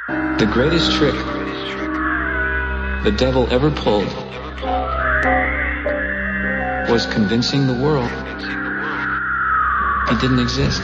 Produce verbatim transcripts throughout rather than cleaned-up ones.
The greatest trick the devil ever pulled was convincing the world he didn't exist.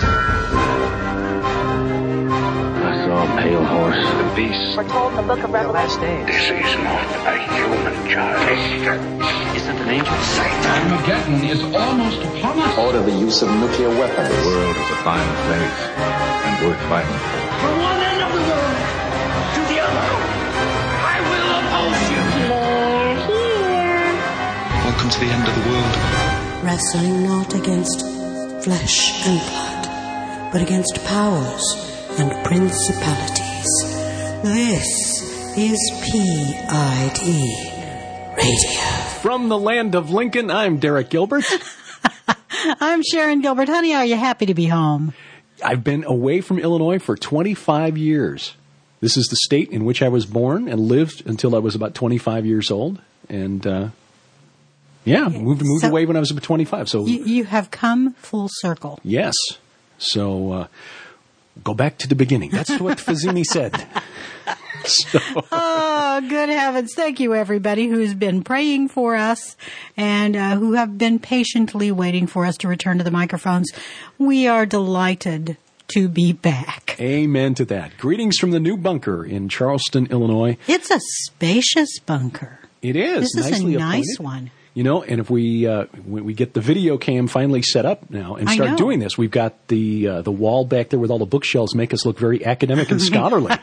I saw a pale horse. The beast. We're told in the book of Revelation. This is not a human child. Is it an angel? Armageddon is almost upon us. Order the use of nuclear weapons. The world is a fine place and worth fighting for. From one end of the world to the other, I will oppose you. They're here. Welcome to the end of the world. Wrestling not against flesh and blood, but against powers and principalities. This is P I D Radio. From the land of Lincoln, I'm Derek Gilbert. I'm Sharon Gilbert. Honey, are you happy to be home? I've been away from Illinois for twenty-five years. This is the state in which I was born and lived until I was about twenty-five years old. And, uh, yeah, moved, moved so away when I was about twenty-five. So you, you have come full circle. Yes. So, uh, go back to the beginning. That's what Fazzini said. So. Oh, good heavens. Thank you, everybody who's been praying for us and uh, who have been patiently waiting for us to return to the microphones. We are delighted to be back. Amen to that. Greetings from the new bunker in Charleston, Illinois. It's a spacious bunker. It is. This is nicely a nice appointed. one. You know, and if we uh, when we get the video cam finally set up now and start doing this, we've got the uh, the wall back there with all the bookshelves make us look very academic and scholarly.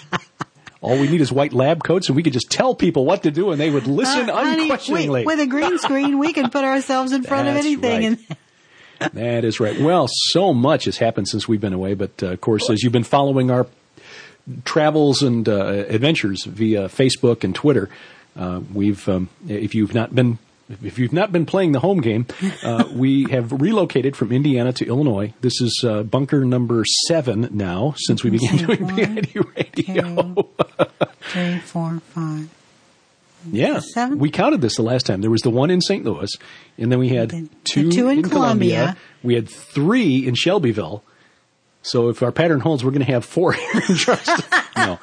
All we need is white lab coats, and we could just tell people what to do, and they would listen uh, unquestioningly. Honey, with a green screen, we can put ourselves in front That's of anything. Right. And that is right. Well, so much has happened since we've been away, but uh, of course, as you've been following our travels and uh, adventures via Facebook and Twitter, uh, we've um, if you've not been If you've not been playing the home game, uh, we have relocated from Indiana to Illinois. This is uh, bunker number seven now since we began doing P I D Radio. Two, three, four, five. Yeah, seven? We counted this the last time. There was the one in Saint Louis, and then we had the, two, the two in, in Columbia. Columbia. We had three in Shelbyville. So if our pattern holds, we're going to have four here in Charleston. No.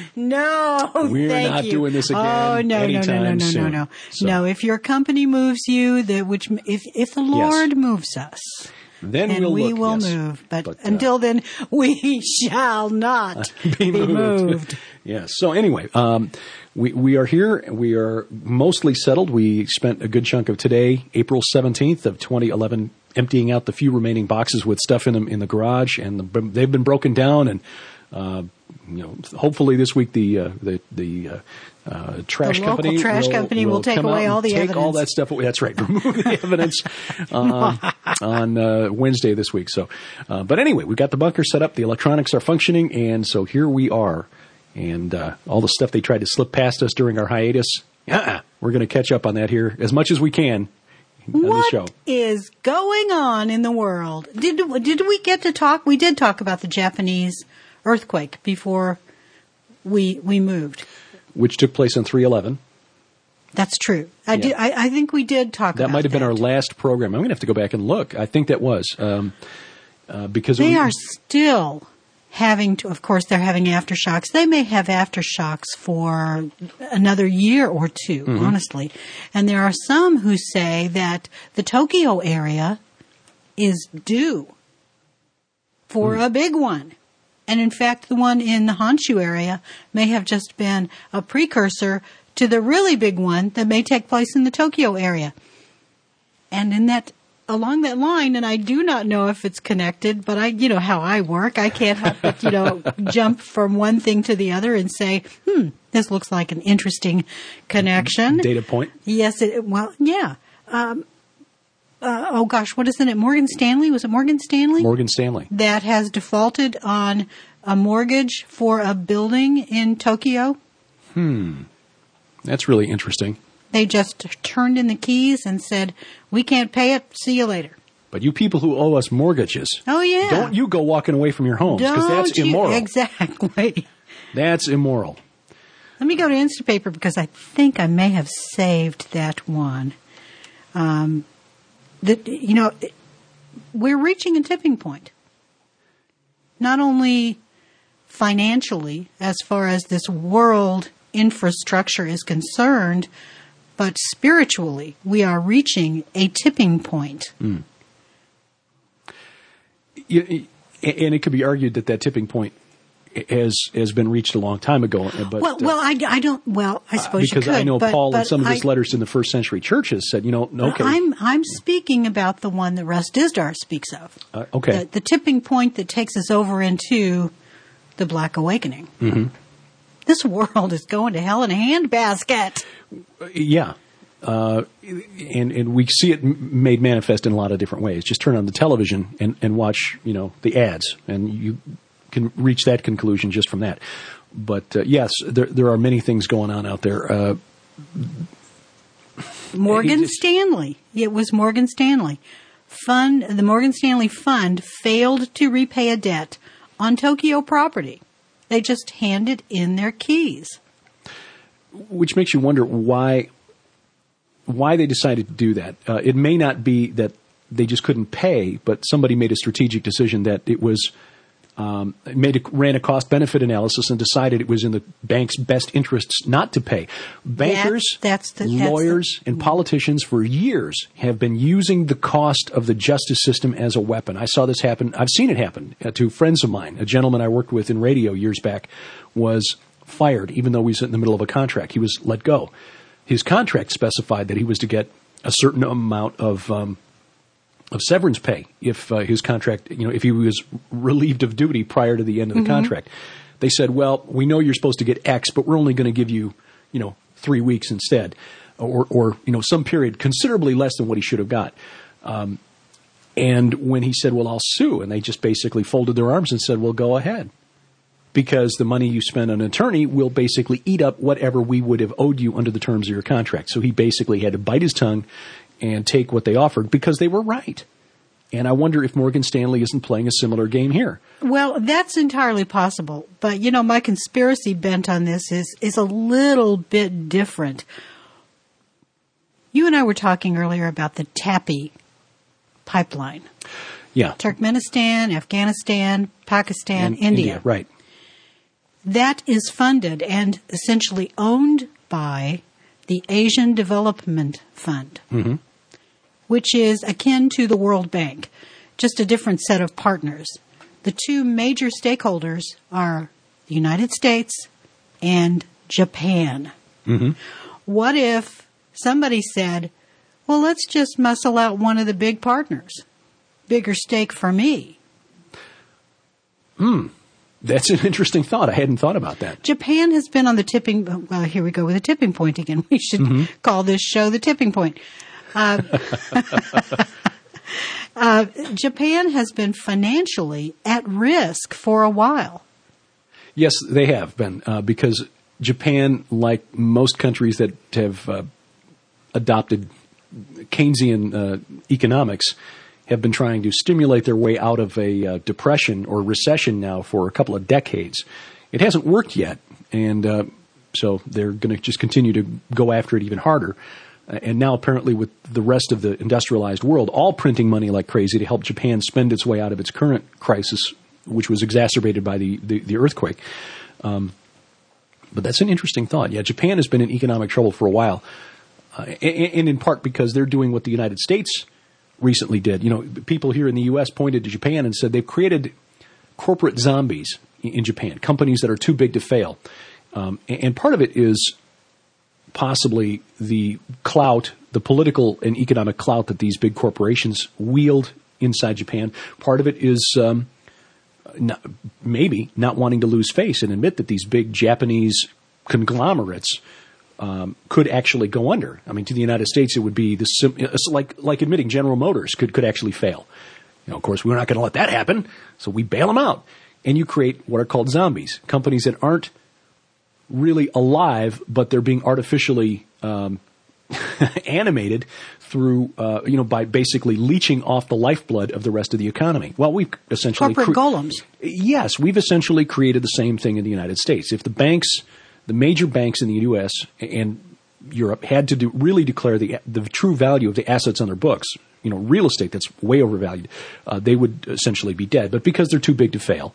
No, We're thank not you. doing this again Oh, no, anytime no, no, no, soon. no, no, So. no. If your company moves you, that which if if the Lord Yes. moves us, then, then we'll we look, will yes. move. But, But, uh, until then, we shall not be moved. moved. Yes. So anyway, um, we we are here. We are mostly settled. We spent a good chunk of today, April seventeenth of twenty eleven, emptying out the few remaining boxes with stuff in them in the garage, and the, they've been broken down. And uh, you know, hopefully this week the uh, the the uh, uh, trash The local company trash will, company will will take come away out all and the take evidence. all that stuff away. That's right. Remove the evidence uh, on uh, Wednesday this week. So, uh, but anyway, we've got the bunker set up. The electronics are functioning, and so here we are. And uh, all the stuff they tried to slip past us during our hiatus, uh-uh, we're going to catch up on that here as much as we can on the show. What is going on in the world? Did did we get to talk? We did talk about the Japanese earthquake before we we moved, which took place on three eleven. That's true. I Yeah. did. I, I think we did talk. That about might have been that. our last program. I'm going to have to go back and look. I think that was um, uh, because They we, are still having to. Of course, they're having aftershocks. They may have aftershocks for another year or two, Mm-hmm. honestly. And there are some who say that the Tokyo area is due for Mm. a big one. And in fact, the one in the Honshu area may have just been a precursor to the really big one that may take place in the Tokyo area. And in that, along that line, and I do not know if it's connected, but I, you know how I work, I can't help but, you know, jump from one thing to the other and say, hmm, this looks like an interesting connection. data point. Yes, it, well, yeah. Um, uh, oh gosh, what isn't it? Morgan Stanley? Was it Morgan Stanley? Morgan Stanley. That has defaulted on a mortgage for a building in Tokyo. Hmm. That's really interesting. They just turned in the keys and said, we can't pay it. See you later. But you people who owe us mortgages, Oh, yeah. don't you go walking away from your homes because that's Don't you- immoral. Exactly. That's immoral. Let me go to Instapaper because I think I may have saved that one. Um, that you know, we're reaching a tipping point. Not only financially as far as this world infrastructure is concerned, but spiritually we are reaching a tipping point. Mm. Yeah, and it could be argued that that tipping point has has been reached a long time ago. But well, well, I, I don't. Well, I suppose uh, because you could, I know but, Paul but in some of his I, letters in the first century churches said, you know, okay. I'm I'm speaking about the one that Russ Dizdar speaks of. Uh, okay, the, the tipping point that takes us over into the Black Awakening. Mm-hmm. This world is going to hell in a handbasket. Yeah. Uh, and, and we see it m- made manifest in a lot of different ways. Just turn on the television and, and watch, you know, the ads, and you can reach that conclusion just from that. But uh, yes, there there are many things going on out there. Uh, Morgan just, Stanley. It was Morgan Stanley. Fund the Morgan Stanley Fund failed to repay a debt on Tokyo property. They just handed in their keys. Which makes you wonder why. Why they decided to do that. Uh, it may not be that they just couldn't pay, but somebody made a strategic decision that it was um, made a, ran a cost-benefit analysis and decided it was in the bank's best interests not to pay. Bankers, that's, that's the, that's lawyers, the, and politicians for years have been using the cost of the justice system as a weapon. I saw this happen. I've seen it happen uh, to friends of mine. A gentleman I worked with in radio years back was fired, even though he was in the middle of a contract. He was let go. His contract specified that he was to get a certain amount of um, of severance pay if uh, his contract, you know, if he was relieved of duty prior to the end of the mm-hmm. contract. They said, "Well, we know you're supposed to get X, but we're only going to give you, you know, three weeks instead, or, or you know, some period considerably less than what he should have got." Um, and when he said, "Well, I'll sue," and they just basically folded their arms and said, "Well, go ahead." Because the money you spend on an attorney will basically eat up whatever we would have owed you under the terms of your contract. So he basically had to bite his tongue and take what they offered because they were right. And I wonder if Morgan Stanley isn't playing a similar game here. Well, that's entirely possible. But, you know, my conspiracy bent on this is, is a little bit different. You and I were talking earlier about the TAPI pipeline. Yeah. Turkmenistan, Afghanistan, Pakistan, and India. India. Right. That is funded and essentially owned by the Asian Development Fund, mm-hmm. which is akin to the World Bank, just a different set of partners. The two major stakeholders are the United States and Japan. Mm-hmm. What if somebody said, well, let's just muscle out one of the big partners? Bigger stake for me. Hmm. That's an interesting thought. I hadn't thought about that. Japan has been on the tipping, well, here we go with the tipping point again. We should mm-hmm. call this show the tipping point. Uh, uh, Japan has been financially at risk for a while. Yes, they have been, uh, because Japan, like most countries that have uh, adopted Keynesian uh, economics, have been trying to stimulate their way out of a uh, depression or recession now for a couple of decades. It hasn't worked yet, and uh, so they're going to just continue to go after it even harder. Uh, and now apparently with the rest of the industrialized world all printing money like crazy to help Japan spend its way out of its current crisis, which was exacerbated by the, the, the earthquake. Um, but that's an interesting thought. Yeah, Japan has been in economic trouble for a while, uh, and, and in part because they're doing what the United States recently did. You know, people here in the U S pointed to Japan and said they've created corporate zombies in Japan, companies that are too big to fail. Um, and part of it is possibly the clout, the political and economic clout that these big corporations wield inside Japan. Part of it is um, not, maybe not wanting to lose face and admit that these big Japanese conglomerates Um, could actually go under. I mean, to the United States, it would be the sim- it's like like admitting General Motors could could actually fail. You know, of course, we're not going to let that happen, so we bail them out, and you create what are called zombies, companies that aren't really alive, but they're being artificially um, animated through, uh, you know, by basically leeching off the lifeblood of the rest of the economy. Well, we've essentially corporate cre- golems. Yes, we've essentially created the same thing in the United States. If the banks The major banks in the U S and Europe had to do, really declare the the true value of the assets on their books, you know, real estate that's way overvalued, uh, they would essentially be dead. But because they're too big to fail,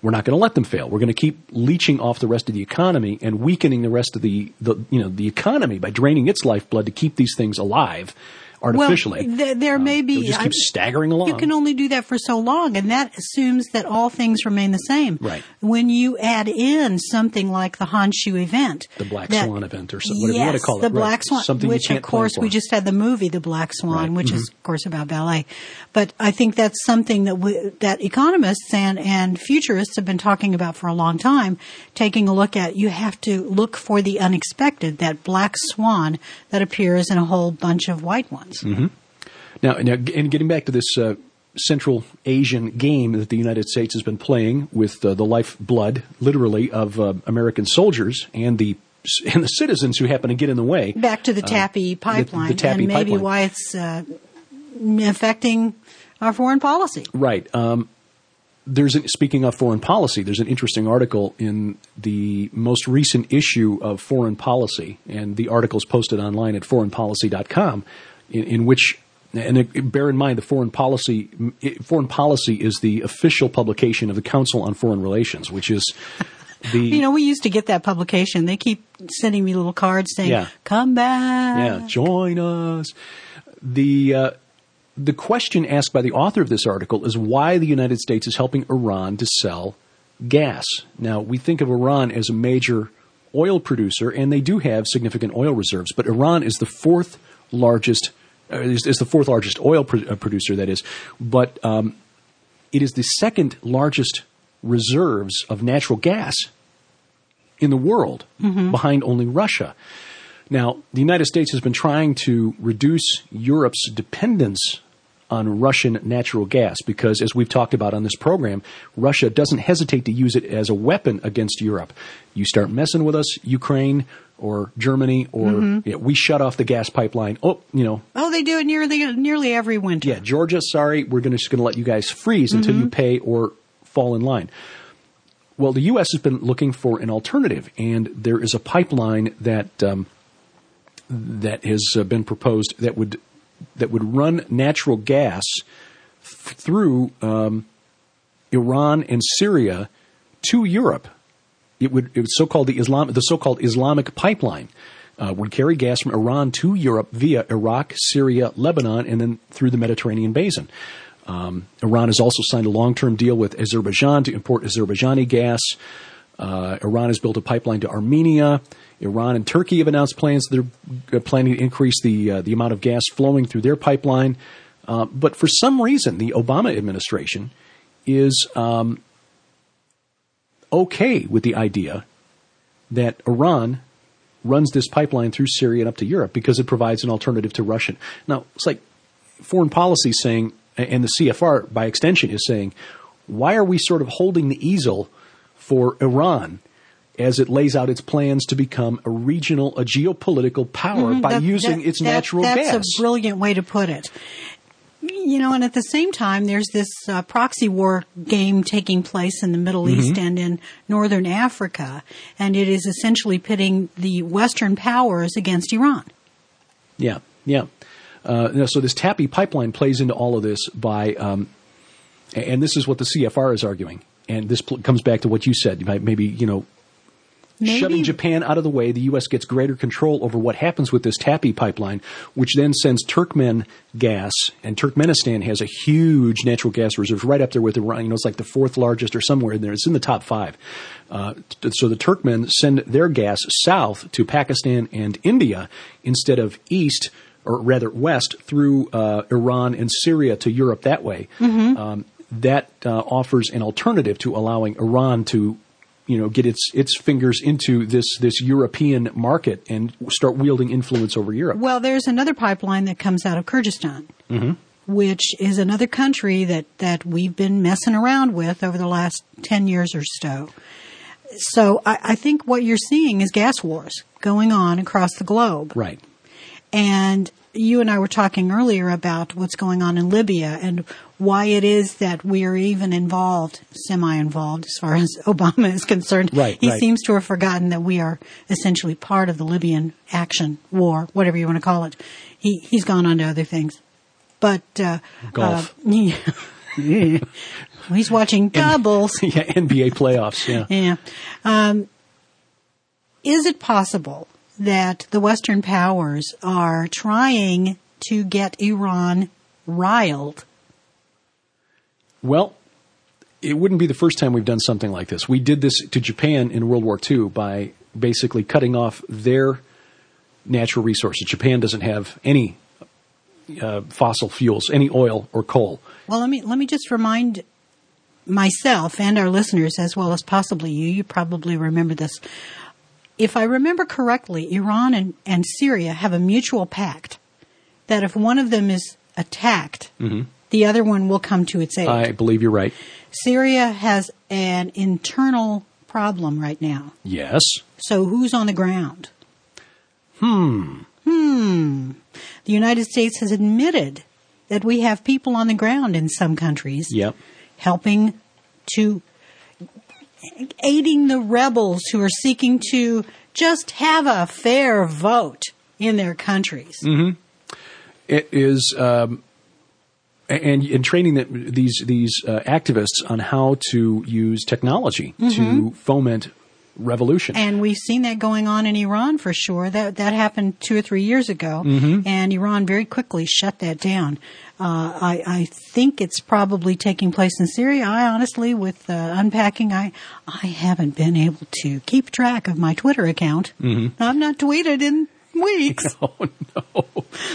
we're not going to let them fail. We're going to keep leeching off the rest of the economy and weakening the rest of the, the you know the economy by draining its lifeblood to keep these things alive artificially. Well, th- there um, may be. They'll just keep I, staggering along. You can only do that for so long, and that assumes that all things remain the same. Right. When you add in something like the Honshu event, the Black that, Swan event, or something, whatever yes, you want to call it, the right. Black Swan, something which you can't of course plan for. we just had the movie, The Black Swan, right. which mm-hmm. is of course about ballet. But I think that's something that we, that economists and and futurists have been talking about for a long time. Taking a look at, you have to look for the unexpected, that black swan that appears in a whole bunch of white ones. Mm-hmm. Now, now, and getting back to this uh, Central Asian game that the United States has been playing with uh, the lifeblood, literally, of uh, American soldiers and the and the citizens who happen to get in the way. Back to the TAPI uh, pipeline, the, the TAPI and maybe pipeline. why it's uh, affecting our foreign policy. Right. Um, there's a, speaking of foreign policy, there's an interesting article in the most recent issue of Foreign Policy, and the article is posted online at foreign policy dot com, in, in which. And it, bear in mind, the foreign policy it, foreign policy is the official publication of the Council on Foreign Relations, which is the. You know, we used to get that publication. They keep sending me little cards saying, yeah. "Come back, yeah, join us." The uh, the question asked by the author of this article is why the United States is helping Iran to sell gas. Now, we think of Iran as a major oil producer, and they do have significant oil reserves, but Iran is the fourth largest. Is, is the fourth largest oil pro- uh, producer, that is, but um, it is the second largest reserves of natural gas in the world, mm-hmm. behind only Russia. Now, the United States has been trying to reduce Europe's dependence on Russian natural gas because, as we've talked about on this program, Russia doesn't hesitate to use it as a weapon against Europe. You start messing with us, Ukraine or Germany, or mm-hmm. yeah, we shut off the gas pipeline. Oh, you know. Oh, they do it nearly nearly every winter. Yeah, Georgia, sorry, we're gonna, just going to let you guys freeze mm-hmm. until you pay or fall in line. Well, the U S has been looking for an alternative, and there is a pipeline that um, that has uh, been proposed that would that would run natural gas f- through um, Iran and Syria to Europe. It would it was so-called the Islam the so-called Islamic pipeline uh, would carry gas from Iran to Europe via Iraq, Syria, Lebanon, and then through the Mediterranean basin. Um, Iran has also signed a long-term deal with Azerbaijan to import Azerbaijani gas. Uh, Iran has built a pipeline to Armenia. Iran and Turkey have announced plans that they're planning to increase the uh, the amount of gas flowing through their pipeline. Uh, but for some reason, the Obama administration is um, okay with the idea that Iran runs this pipeline through Syria and up to Europe because it provides an alternative to Russian. Now, it's like foreign policy saying, and the C F R by extension is saying, why are we sort of holding the easel for Iran as it lays out its plans to become a regional, a geopolitical power mm-hmm, by that, using that, its that, natural that's gas? That's a brilliant way to put it. You know, and at the same time, there's this uh, proxy war game taking place in the Middle mm-hmm. East and in northern Africa, and it is essentially pitting the Western powers against Iran. Yeah, yeah. Uh, so this TAPI pipeline plays into all of this by, um, and this is what the C F R is arguing, and this pl- comes back to what you said. Maybe, you know, Maybe. Shoving Japan out of the way, the U S gets greater control over what happens with this TAPI pipeline, which then sends Turkmen gas, and Turkmenistan has a huge natural gas reserve right up there with Iran. You know, it's like the fourth largest or somewhere in there. It's in the top five. Uh, so the Turkmen send their gas south to Pakistan and India instead of east, or rather west, through uh, Iran and Syria to Europe that way. Mm-hmm. Um, that uh, offers an alternative to allowing Iran to you know, get its its fingers into this this European market and start wielding influence over Europe. Well, there's another pipeline that comes out of Kyrgyzstan, mm-hmm. which is another country that, that we've been messing around with over the last ten years or so. So I, I think what you're seeing is gas wars going on across the globe. Right. And you and I were talking earlier about what's going on in Libya and why it is that we are even involved, semi-involved as far as Obama is concerned. Right, he right. seems to have forgotten that we are essentially part of the Libyan action, war, whatever you want to call it. He, he's gone on to other things. But, uh, golf. Uh, he, He's watching doubles. Yeah, N B A playoffs, yeah. Yeah. Um, is it possible that the Western powers are trying to get Iran riled? Well, it wouldn't be the first time we've done something like this. We did this to Japan in World War Two by basically cutting off their natural resources. Japan doesn't have any uh, fossil fuels, any oil or coal. Well, let me let me just remind myself and our listeners, as well as possibly you, you probably remember this. If I remember correctly, Iran and, and Syria have a mutual pact that if one of them is attacked, mm-hmm. the other one will come to its aid. I believe you're right. Syria has an internal problem right now. Yes. So who's on the ground? Hmm. Hmm. The United States has admitted that we have people on the ground in some countries. Yep. Helping to, aiding the rebels who are seeking to just have a fair vote in their countries. Mm-hmm. It is, um, and, and training the, these these uh, activists on how to use technology mm-hmm. to foment revolution. And we've seen that going on in Iran for sure. That that happened two or three years ago, mm-hmm. and Iran very quickly shut that down. Uh, I, I think it's probably taking place in Syria. I honestly, with uh, unpacking, I I haven't been able to keep track of my Twitter account. Mm-hmm. I've not tweeted in weeks. Oh, no.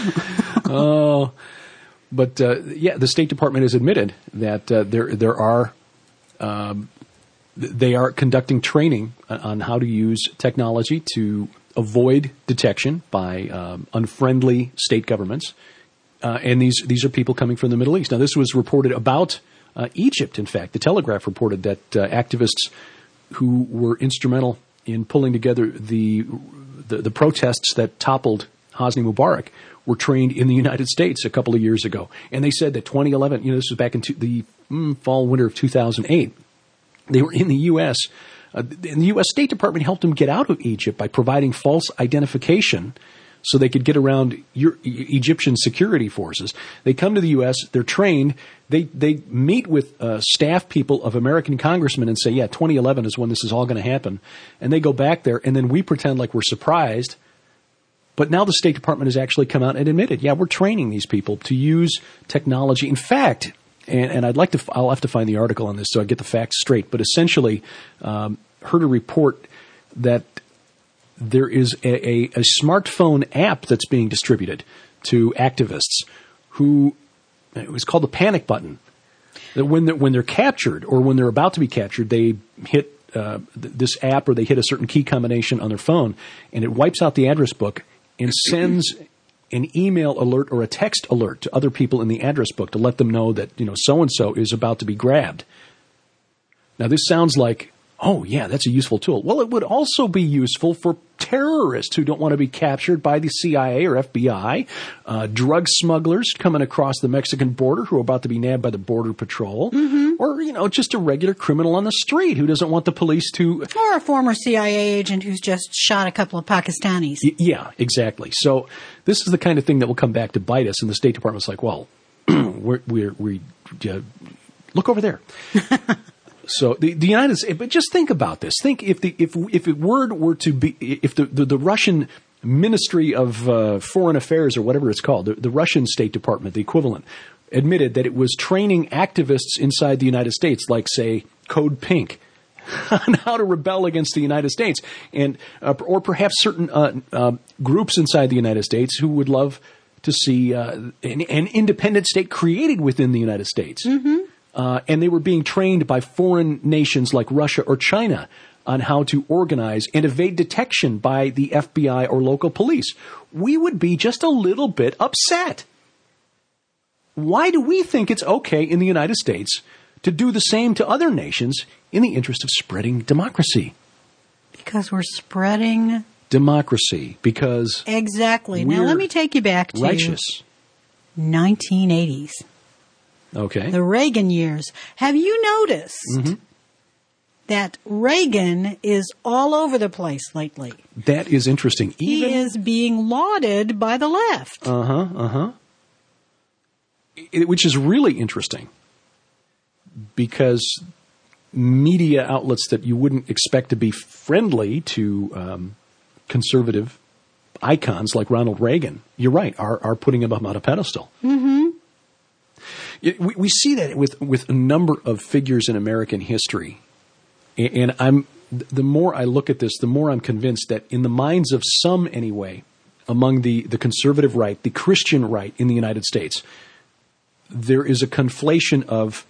Oh, but uh, yeah, the State Department has admitted that uh, there there are um, they are conducting training on how to use technology to avoid detection by um, unfriendly state governments. Uh, and these these are people coming from the Middle East. Now, this was reported about uh, Egypt, in fact. The Telegraph reported that uh, activists who were instrumental in pulling together the, the the protests that toppled Hosni Mubarak were trained in the United States a couple of years ago. And they said that twenty eleven, you know, this was back in two, the mm, fall, winter of two thousand eight, they were in the U S Uh, and the U S State Department helped them get out of Egypt by providing false identification so they could get around your, Egyptian security forces. They come to the U S, they're trained, they they meet with uh, staff people of American congressmen and say, yeah, twenty eleven is when this is all going to happen. And they go back there, and then we pretend like we're surprised. But now the State Department has actually come out and admitted, yeah, we're training these people to use technology. In fact, and, and I'd like to, I'll have to find the article on this so I get the facts straight, but essentially um, heard a report that there is a, a, a smartphone app that's being distributed to activists who, it was called the panic button. That when they're, when they're captured or when they're about to be captured, they hit uh, th- this app or they hit a certain key combination on their phone, and it wipes out the address book and sends an email alert or a text alert to other people in the address book to let them know that, you know, so-and-so is about to be grabbed. Now, this sounds like, oh, yeah, that's a useful tool. Well, it would also be useful for terrorists who don't want to be captured by the C I A or F B I, uh, drug smugglers coming across the Mexican border who are about to be nabbed by the Border Patrol, mm-hmm. or, you know, just a regular criminal on the street who doesn't want the police to... Or a former C I A agent who's just shot a couple of Pakistanis. Y- yeah, exactly. So this is the kind of thing that will come back to bite us, and the State Department's like, well, we're, we're, we uh, look over there. So the, the United States, but just think about this. Think if the if if it word were to be if the the, the Russian Ministry of uh, Foreign Affairs or whatever it's called, the, the Russian State Department, the equivalent, admitted that it was training activists inside the United States, like say Code Pink, on how to rebel against the United States, and uh, or perhaps certain uh, uh, groups inside the United States who would love to see uh, an, an independent state created within the United States. Mm-hmm. Uh, and they were being trained by foreign nations like Russia or China on how to organize and evade detection by the F B I or local police. We would be just a little bit upset. Why do we think it's okay in the United States to do the same to other nations in the interest of spreading democracy? Because we're spreading democracy. Because exactly. Now let me take you back to righteous. nineteen eighties. Okay. The Reagan years. Have you noticed mm-hmm. that Reagan is all over the place lately? That is interesting. Even he is being lauded by the left. Uh-huh, uh-huh. It, which is really interesting. because media outlets that you wouldn't expect to be friendly to um, conservative icons like Ronald Reagan, you're right, are are putting him up on a pedestal. Mm-hmm. It, we, we see that with, with a number of figures in American history. And, and I'm the more I look at this, the more I'm convinced that in the minds of some anyway, among the, the conservative right, the Christian right in the United States, there is a conflation of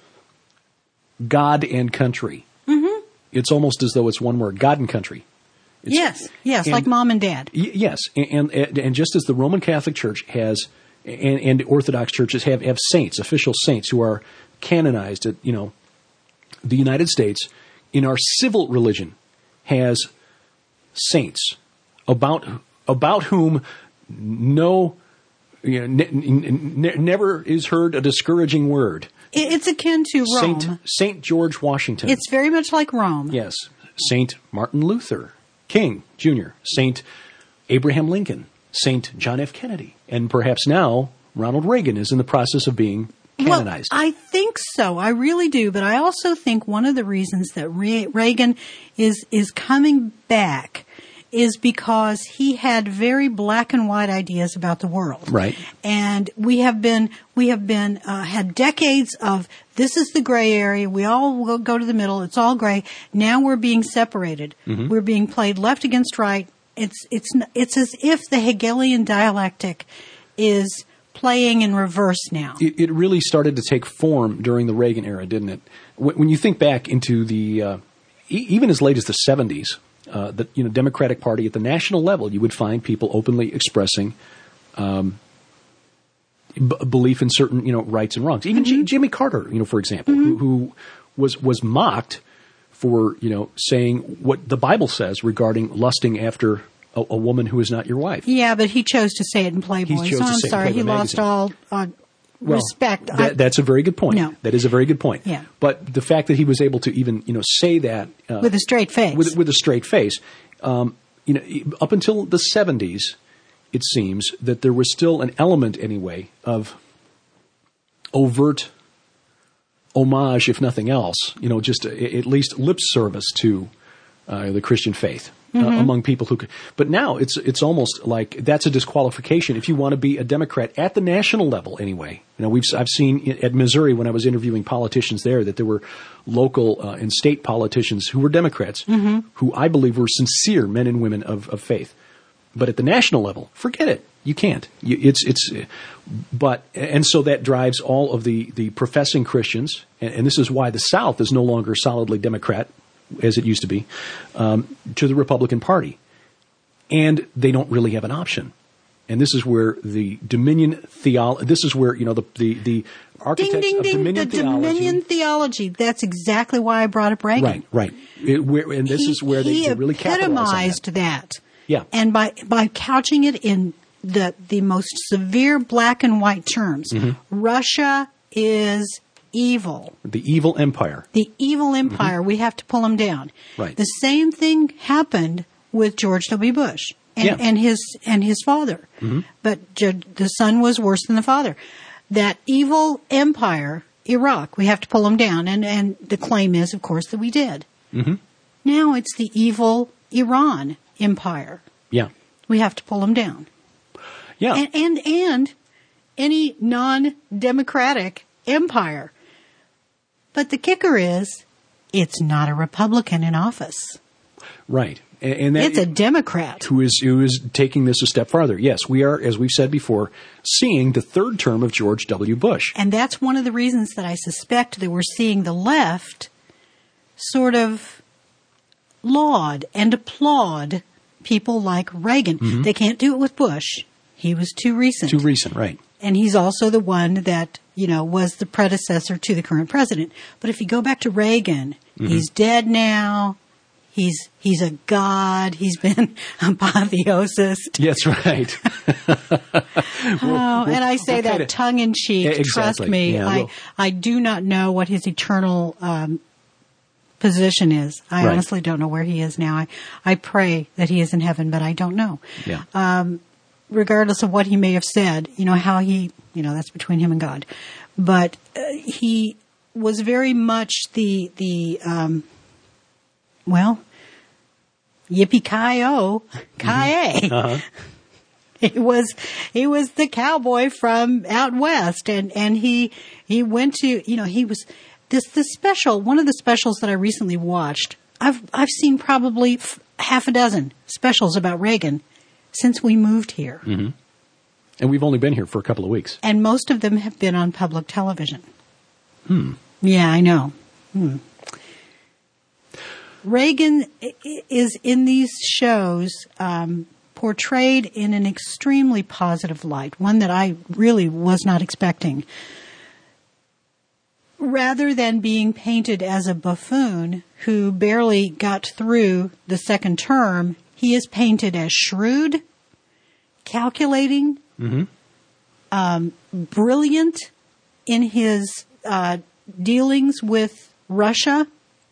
God and country. Mm-hmm. It's almost as though it's one word, God and country. It's, yes, yes, and, like mom and dad. Y- yes, and, and and just as the Roman Catholic Church has, and, and Orthodox churches have, have saints, official saints who are canonized at, you know, the United States, in our civil religion, has saints about about whom no, you know, ne- ne- never is heard a discouraging word. It's akin to Rome. Saint, Saint George Washington. It's very much like Rome. Yes. Saint Martin Luther King Junior, Saint Abraham Lincoln, Saint John F. Kennedy, and perhaps now Ronald Reagan is in the process of being canonized. Well, I think so. I really do. But I also think one of the reasons that Re- Reagan is is coming back is because he had very black and white ideas about the world. Right. And we have been, we have been, uh, had decades of, this is the gray area, we all will go to the middle, it's all gray. Now we're being separated. Mm-hmm. We're being played left against right. It's, it's, it's as if the Hegelian dialectic is playing in reverse now. It, it really started to take form during the Reagan era, didn't it? When, when you think back into the, uh, e- even as late as the seventies, Uh, the you know Democratic Party at the national level, you would find people openly expressing um, b- belief in certain you know rights and wrongs. Even mm-hmm. J- Jimmy Carter, you know, for example, mm-hmm. who, who was was mocked for you know saying what the Bible says regarding lusting after a, a woman who is not your wife. Yeah, but he chose to say it in Playboy. He chose so to I'm say sorry, it in Playboy he magazine. lost all. Uh, Well, respect. That, I, that's a very good point. No. That is a very good point. Yeah. But the fact that he was able to even, you know, say that uh, with a straight face, with, with a straight face, um, you know, up until the seventies, it seems that there was still an element, anyway, of overt homage, if nothing else, you know, just a, at least lip service to uh, the Christian faith. Uh, mm-hmm. among people who could, but now it's it's almost like that's a disqualification if you want to be a Democrat at the national level. Anyway, you know we've I've seen at Missouri when I was interviewing politicians there that there were local uh, and state politicians who were Democrats mm-hmm. who I believe were sincere men and women of, of faith. But at the national level, forget it. You can't. You, it's it's. But and so that drives all of the the professing Christians, and, and this is why the South is no longer solidly Democrat, as it used to be, um, to the Republican Party. And they don't really have an option. And this is where the Dominion theology, this is where, you know, the, the, the architects ding, ding, of ding, Dominion the theology. Dominion theology. That's exactly why I brought up Reagan. Right, right. It, where, and this he, is where they, they really capitalize on that. He epitomized that. Yeah. And by, by couching it in the, the most severe black and white terms, mm-hmm. Russia is evil. The evil empire. The evil empire. Mm-hmm. We have to pull them down. Right. The same thing happened with George W. Bush and, yeah. and his and his father. Mm-hmm. But the son was worse than the father. That evil empire, Iraq, we have to pull them down. And, and the claim is, of course, that we did. Mm-hmm. Now it's the evil Iran empire. Yeah. We have to pull them down. Yeah. And and, and any non-democratic empire. But the kicker is, it's not a Republican in office. Right. And, and that, it's a Democrat. Who is, who is taking this a step farther. Yes, we are, as we've said before, seeing the third term of George W. Bush. And that's one of the reasons that I suspect that we're seeing the left sort of laud and applaud people like Reagan. Mm-hmm. They can't do it with Bush. He was too recent. Too recent, right. And he's also the one that, you know, was the predecessor to the current president. But if you go back to Reagan, mm-hmm. he's dead now. He's he's a god. He's been apotheosis. Yes, right. oh, we'll, and I say we'll that kinda, tongue in cheek. Exactly. Trust me, yeah, I we'll, I do not know what his eternal um, position is. I right. honestly don't know where he is now. I I pray that he is in heaven, but I don't know. Yeah. Um, regardless of what he may have said, you know how he, you know that's between him and God, but uh, he. was very much the the um, well, yippee-ki-yo, ki-yay. Mm-hmm. Uh-huh. He was he was the cowboy from out west, and, and he he went to you know he was this this special one of the specials that I recently watched. I've I've seen probably f- half a dozen specials about Reagan since we moved here, mm-hmm. and we've only been here for a couple of weeks, and most of them have been on public television. Hmm. Yeah, I know. Hmm. Reagan is in these shows. Um, portrayed in an extremely positive light, one that I really was not expecting. Rather than being painted as a buffoon who barely got through the second term, he is painted as shrewd, calculating, mm-hmm. um, brilliant in his uh, dealings with Russia.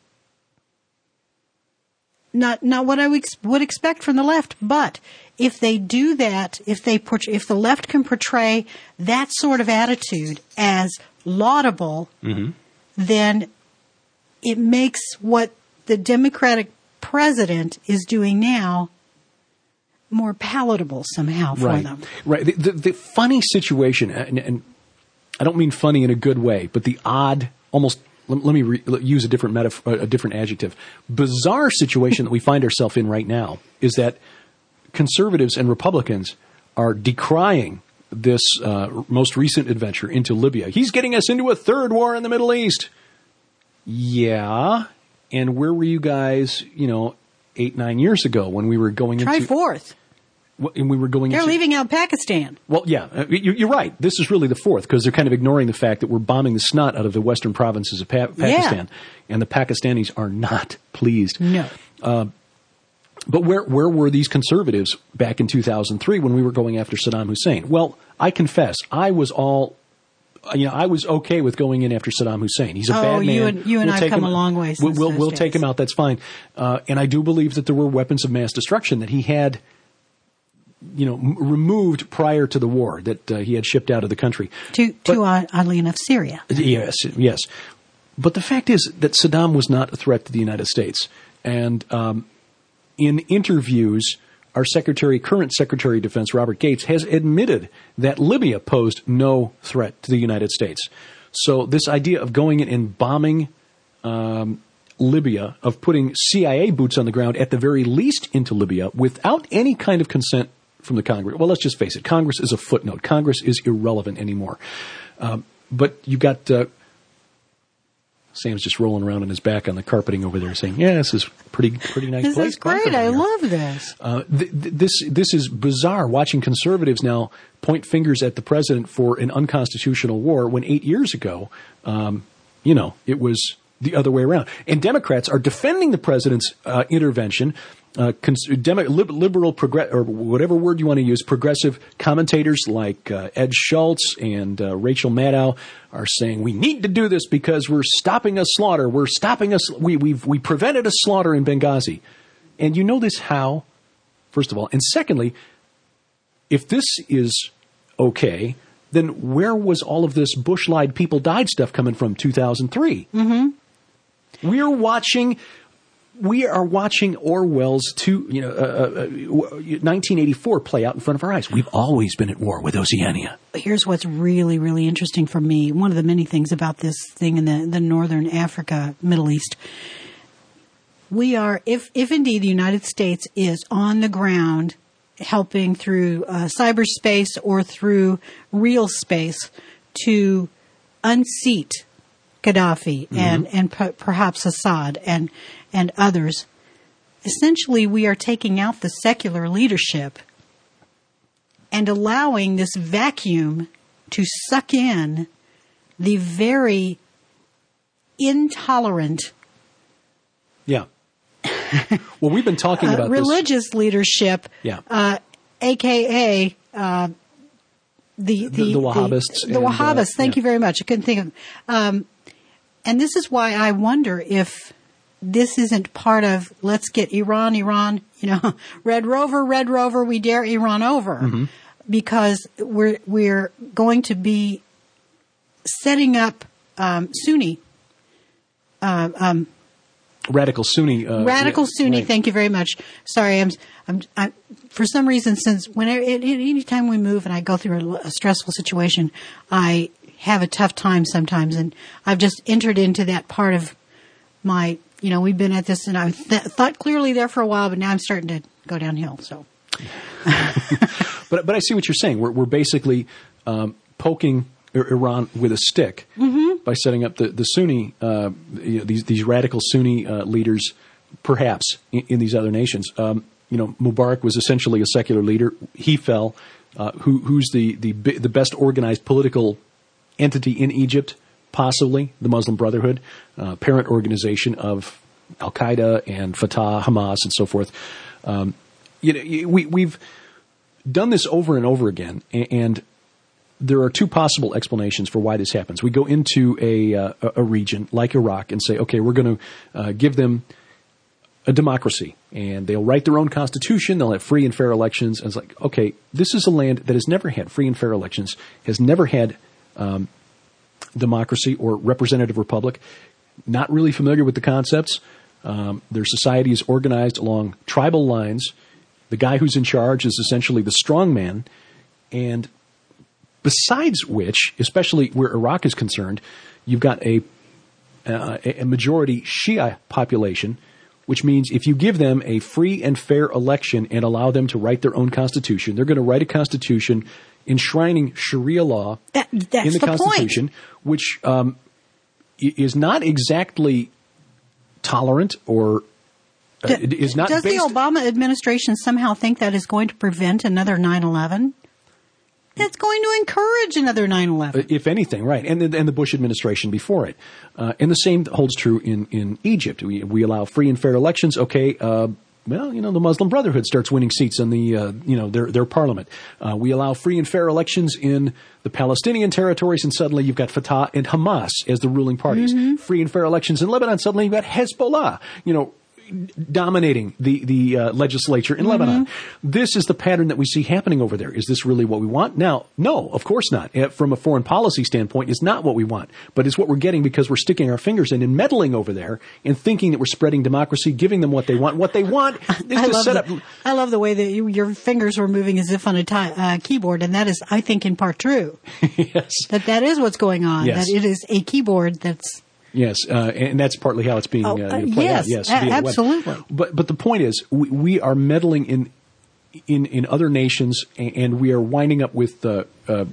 Not not what I would, would expect from the left, but if they do that, if they portray, if the left can portray that sort of attitude as laudable, mm-hmm. then it makes what the Democratic president is doing now more palatable somehow for right. them. Right. The, the, the funny situation, and, and I don't mean funny in a good way, but the odd, almost. Let, let me re, use a different metaphor, a different adjective. Bizarre situation that we find ourselves in right now is that conservatives and Republicans are decrying this uh, most recent adventure into Libya. He's getting us into a third war in the Middle East. Yeah. And where were you guys, you know, eight, nine years ago when we were going Try into... Try fourth. And we were going They're into, leaving out Pakistan. Well, yeah, you're right. This is really the fourth because they're kind of ignoring the fact that we're bombing the snot out of the western provinces of pa- Pakistan. Yeah. And the Pakistanis are not pleased. No. Uh, but where where were these conservatives back in two thousand three when we were going after Saddam Hussein? Well, I confess, I was all... You know, I was okay with going in after Saddam Hussein. He's a oh, bad man. You and, you and we'll I have come him, a long way since We'll, we'll, we'll days. take him out. That's fine. Uh, and I do believe that there were weapons of mass destruction that he had... you know, m- removed prior to the war that uh, he had shipped out of the country. To, but, to uh, oddly enough, Syria. Yes, yes. But the fact is that Saddam was not a threat to the United States. And um, in interviews, our secretary, current Secretary of Defense, Robert Gates, has admitted that Libya posed no threat to the United States. So this idea of going in and bombing um, Libya, of putting C I A boots on the ground at the very least into Libya without any kind of consent from the Congress. Well, let's just face it. Congress is a footnote. Congress is irrelevant anymore. Um, but you got uh, Sam's just rolling around on his back on the carpeting over there, saying, "Yeah, this is pretty pretty nice this place." This is great. I here. love this. Uh, th- th- this this is bizarre. Watching conservatives now point fingers at the president for an unconstitutional war when eight years ago, um, you know, it was the other way around. And Democrats are defending the president's uh, intervention. Uh, cons- Demo- lib- liberal, progress- or whatever word you want to use, progressive commentators like uh, Ed Schultz and uh, Rachel Maddow are saying we need to do this because we're stopping a slaughter. We're stopping us. We we've we prevented a slaughter in Benghazi, and you know this how? First of all, and secondly, if this is okay, then where was all of this Bush lied, people died stuff coming from two thousand three? Mm-hmm. We're watching. We are watching Orwell's two, you know, uh, uh, nineteen eighty-four play out in front of our eyes. We've always been at war with Oceania. Here's what's really, really interesting for me. One of the many things about this thing in the, the northern Africa, Middle East, we are, if, if indeed the United States is on the ground helping through uh, cyberspace or through real space to unseat Gaddafi mm-hmm. and, and p- perhaps Assad and and others, essentially we are taking out the secular leadership and allowing this vacuum to suck in the very intolerant yeah. Well, we've been talking about uh, religious this. leadership, yeah. uh, a k a. Uh, the, the, the, the Wahhabists. The, the and, Wahhabists, uh, thank yeah. you very much. I couldn't think of um, and this is why I wonder if this isn't part of, let's get Iran, Iran, you know, Red Rover, Red Rover, we dare Iran over. Mm-hmm. Because we're we're going to be setting up um, Sunni uh, um, Radical Sunni. Uh, Radical yeah, Sunni. right. Thank you very much. Sorry, I'm, I'm, I'm for some reason, since whenever, any time we move and I go through a, a stressful situation, I have a tough time sometimes, and I've just entered into that part of my, you know, we've been at this, and I th- thought clearly there for a while, but now I'm starting to go downhill, so. but, but I see what you're saying. We're, we're basically, um, poking Iran with a stick mm-hmm. by setting up the the Sunni uh, you know, these these radical Sunni uh, leaders, perhaps in, in these other nations. Um, you know, Mubarak was essentially a secular leader. He fell. Uh, who, who's the, the the best organized political entity in Egypt? Possibly the Muslim Brotherhood, uh, parent organization of Al Qaeda and Fatah, Hamas, and so forth. Um, you know, we we've done this over and over again, and, and there are two possible explanations for why this happens. We go into a uh, a region like Iraq and say, okay, we're going to uh, give them a democracy, and they'll write their own constitution. They'll have free and fair elections. And it's like, okay, this is a land that has never had free and fair elections, has never had um, democracy or representative republic. Not really familiar with the concepts. Um, their society is organized along tribal lines. The guy who's in charge is essentially the strong man, and besides which, especially where Iraq is concerned, you've got a, uh, a majority Shia population, which means if you give them a free and fair election and allow them to write their own constitution, they're going to write a constitution enshrining Sharia law that, that's in the, the constitution, point. which um, is not exactly tolerant or uh, D- is not Does based... the Obama administration somehow think that is going to prevent another nine eleven? That's going to encourage another nine eleven. If anything, right. And the, and the Bush administration before it. Uh, and the same holds true in, in Egypt. We, we allow free and fair elections. Okay, uh, well, you know, the Muslim Brotherhood starts winning seats in the, uh, you know, their, their parliament. Uh, we allow free and fair elections in the Palestinian territories, and suddenly you've got Fatah and Hamas as the ruling parties. Mm-hmm. Free and fair elections in Lebanon, suddenly you've got Hezbollah, you know, dominating the the uh, legislature in mm-hmm. Lebanon. This is the pattern that we see happening over there. Is this really what we want? Now, no, of course not. From a foreign policy standpoint, it's not what we want. But it's what we're getting because we're sticking our fingers in and meddling over there and thinking that we're spreading democracy, giving them what they want. What they want is I to love set the, up... I love the way that you, your fingers were moving as if on a t- uh, keyboard, and that is, I think, in part true. Yes. That that is what's going on. Yes. That it is a keyboard that's... Yes, uh, and that's partly how it's being oh, uh, uh, played yes, out. Yes, a- via the absolutely. web. But but the point is, we, we are meddling in in in other nations, and we are winding up with uh, uh,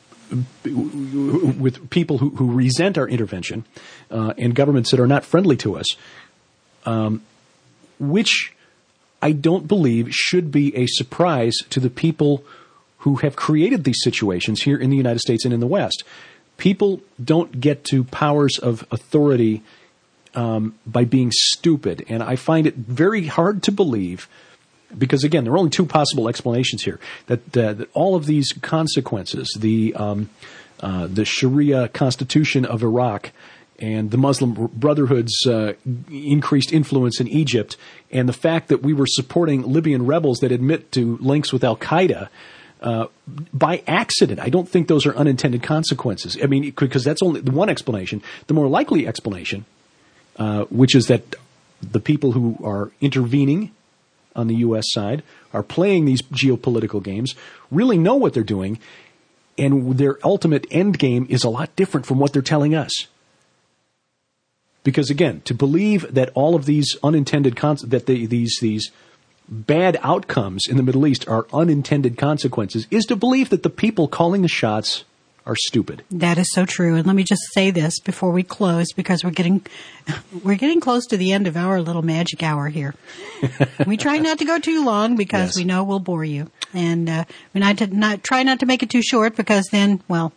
with people who, who resent our intervention, uh, and governments that are not friendly to us, um, which I don't believe should be a surprise to the people who have created these situations here in the United States and in the West. People don't get to powers of authority um, by being stupid. And I find it very hard to believe, because, again, there are only two possible explanations here, that, uh, that all of these consequences, the, um, uh, the Sharia constitution of Iraq and the Muslim Brotherhood's uh, increased influence in Egypt, and the fact that we were supporting Libyan rebels that admit to links with Al-Qaeda, Uh, by accident. I don't think those are unintended consequences. I mean, because that's only the one explanation. The more likely explanation, uh, which is that the people who are intervening on the U S side are playing these geopolitical games, really know what they're doing, and their ultimate end game is a lot different from what they're telling us. Because again, to believe that all of these unintended cons- that the, these these bad outcomes in the Middle East are unintended consequences is to believe that the people calling the shots are stupid. That is so true. And let me just say this before we close, because we're getting we're getting close to the end of our little magic hour here. We try not to go too long because yes. we know we'll bore you, and uh, we not to not try not to make it too short because then, well,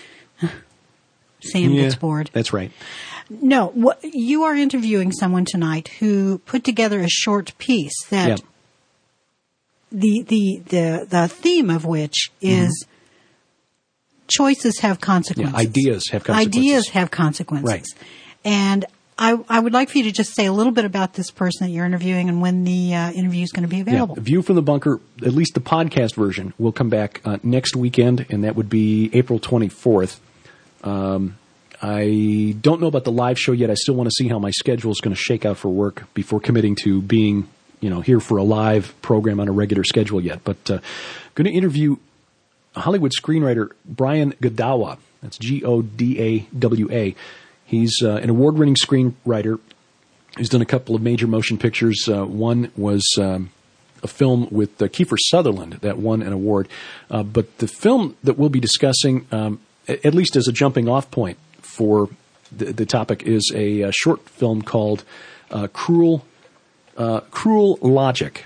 Sam yeah, gets bored. That's right. No, what, you are interviewing someone tonight who put together a short piece that. Yep. The, the, the, the theme of which is mm-hmm. choices have consequences. Yeah, ideas have consequences. Ideas have consequences. Right. And I, I would like for you to just say a little bit about this person that you're interviewing and when the uh, interview is going to be available. Yeah. View from the Bunker, at least the podcast version, will come back uh, next weekend, and that would be April twenty-fourth. Um, I don't know about the live show yet. I still want to see how my schedule is going to shake out for work before committing to being, you know, here for a live program on a regular schedule yet. But uh, going to interview Hollywood screenwriter Brian Godawa. That's G O D A W A. He's uh, an award-winning screenwriter. He's done a couple of major motion pictures. Uh, one was um, a film with uh, Kiefer Sutherland that won an award. Uh, but the film that we'll be discussing, um, at least as a jumping-off point for the, the topic, is a, a short film called uh, Cruel uh, Cruel Logic.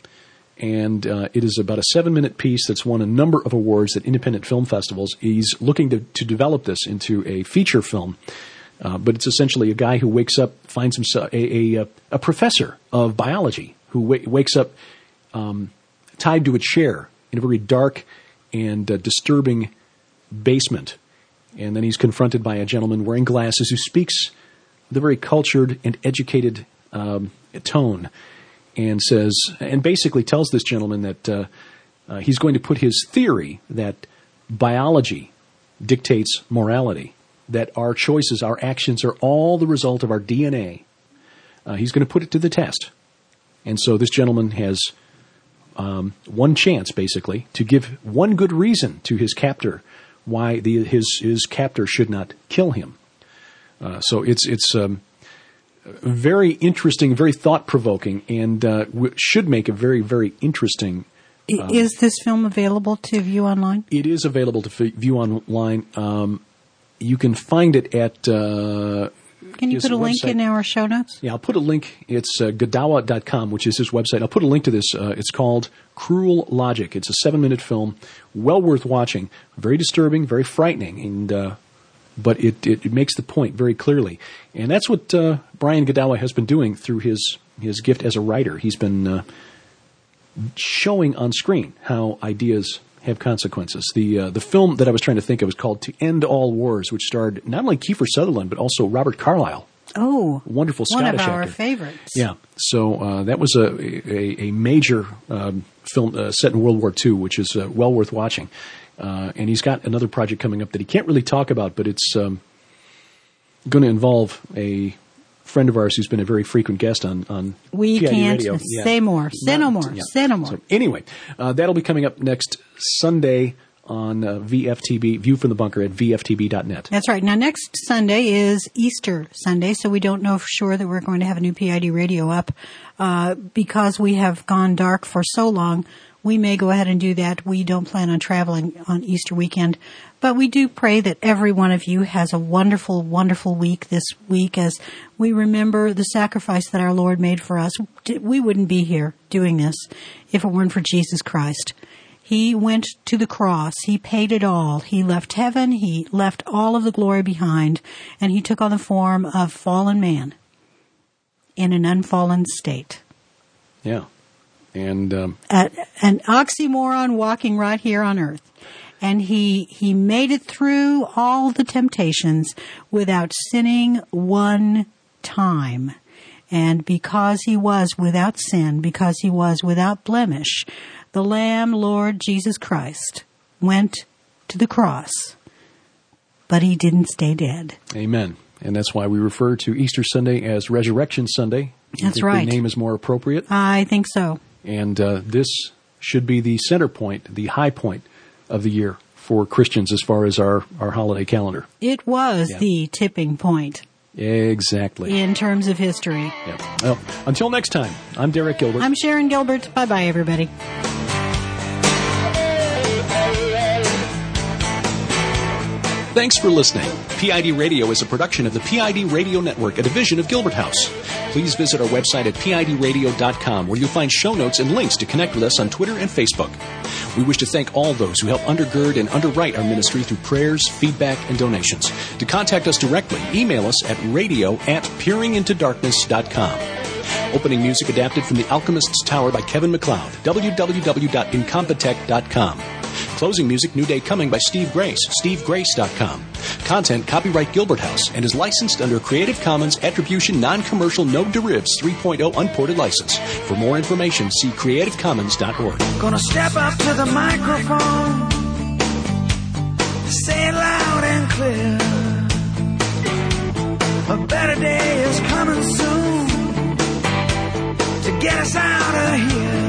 And uh, it is about a seven-minute piece that's won a number of awards at independent film festivals. He's looking to, to develop this into a feature film. Uh, but it's essentially a guy who wakes up, finds himself a, a, a professor of biology who w- wakes up um, tied to a chair in a very dark and uh, disturbing basement. And then he's confronted by a gentleman wearing glasses who speaks with a very cultured and educated um, tone and says, and basically tells this gentleman that uh, uh, he's going to put his theory that biology dictates morality, that our choices, our actions are all the result of our D N A. Uh, he's going to put it to the test. And so this gentleman has um, one chance, basically, to give one good reason to his captor why the, his his captor should not kill him. Uh, so it's it's um, very interesting, very thought-provoking, and uh, w- should make a very, very interesting. Um, is this film available to view online? It is available to f- view online. Um, You can find it at... Uh, can you put a link website. in our show notes? Yeah, I'll put a link. It's uh, Godawa dot com, which is his website. I'll put a link to this. Uh, it's called Cruel Logic. It's a seven-minute film, well worth watching. Very disturbing, very frightening, and uh, but it, it, it makes the point very clearly. And that's what uh, Brian Godawa has been doing through his, his gift as a writer. He's been uh, showing on screen how ideas have consequences. The uh, the film that I was trying to think of was called To End All Wars, which starred not only Kiefer Sutherland, but also Robert Carlyle. Oh, wonderful Scottish actor. One of our favorites. Yeah. So uh, that was a a, a major um, film uh, set in World War Two, which is uh, well worth watching. Uh, and he's got another project coming up that he can't really talk about, but it's um, going to involve a friend of ours who's been a very frequent guest on, on we P I D can't Radio. say Yeah. more. Say no more. Yeah. Say no more. So anyway, uh, that'll be coming up next Sunday on uh, V F T B, View from the Bunker at V F T B dot net. That's right. Now, next Sunday is Easter Sunday, so we don't know for sure that we're going to have a new P I D radio up. Uh, because we have gone dark for so long, we may go ahead and do that. We don't plan on traveling on Easter weekend. But we do pray that every one of you has a wonderful, wonderful week this week as we remember the sacrifice that our Lord made for us. We wouldn't be here doing this if it weren't for Jesus Christ. He went to the cross. He paid it all. He left heaven. He left all of the glory behind. And he took on the form of fallen man in an unfallen state. Yeah. And um, At, an oxymoron walking right here on earth. And he he made it through all the temptations without sinning one time. And because he was without sin, because he was without blemish, the Lamb, Lord Jesus Christ, went to the cross. But he didn't stay dead. Amen. And that's why we refer to Easter Sunday as Resurrection Sunday. That's think right. The name is more appropriate. I think so. And uh, this should be the center point, the high point of the year for Christians as far as our, our holiday calendar. It was Yeah. the tipping point Exactly. in terms of history. Yeah. Well, until next time, I'm Derek Gilbert. I'm Sharon Gilbert. Bye-bye, everybody. Thanks for listening. P I D Radio is a production of the P I D Radio Network, a division of Gilbert House. Please visit our website at P I D radio dot com, where you'll find show notes and links to connect with us on Twitter and Facebook. We wish to thank all those who help undergird and underwrite our ministry through prayers, feedback, and donations. To contact us directly, email us at radio at peering into darkness dot com. Opening music adapted from The Alchemist's Tower by Kevin MacLeod, w w w dot incompetech dot com. Closing music, New Day Coming by Steve Grace, steve grace dot com. Content, copyright Gilbert House, and is licensed under Creative Commons Attribution Non-Commercial No Derivatives three point oh Unported License. For more information, see creative commons dot org. Gonna step up to the microphone, say it loud and clear. A better day is coming soon to get us out of here.